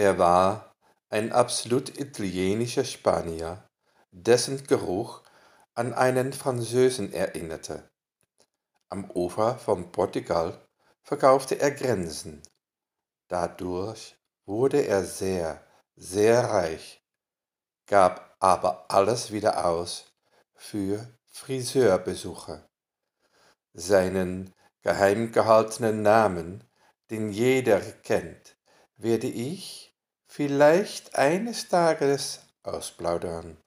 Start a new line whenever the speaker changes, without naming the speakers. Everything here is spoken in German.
Er war ein absolut italienischer Spanier, dessen Geruch an einen Französen erinnerte. Am Ufer von Portugal verkaufte er Grenzen. Dadurch wurde er sehr, sehr reich, gab aber alles wieder aus für Friseurbesuche. Seinen geheim gehaltenen Namen, den jeder kennt, werde ich vielleicht eines Tages ausplaudern.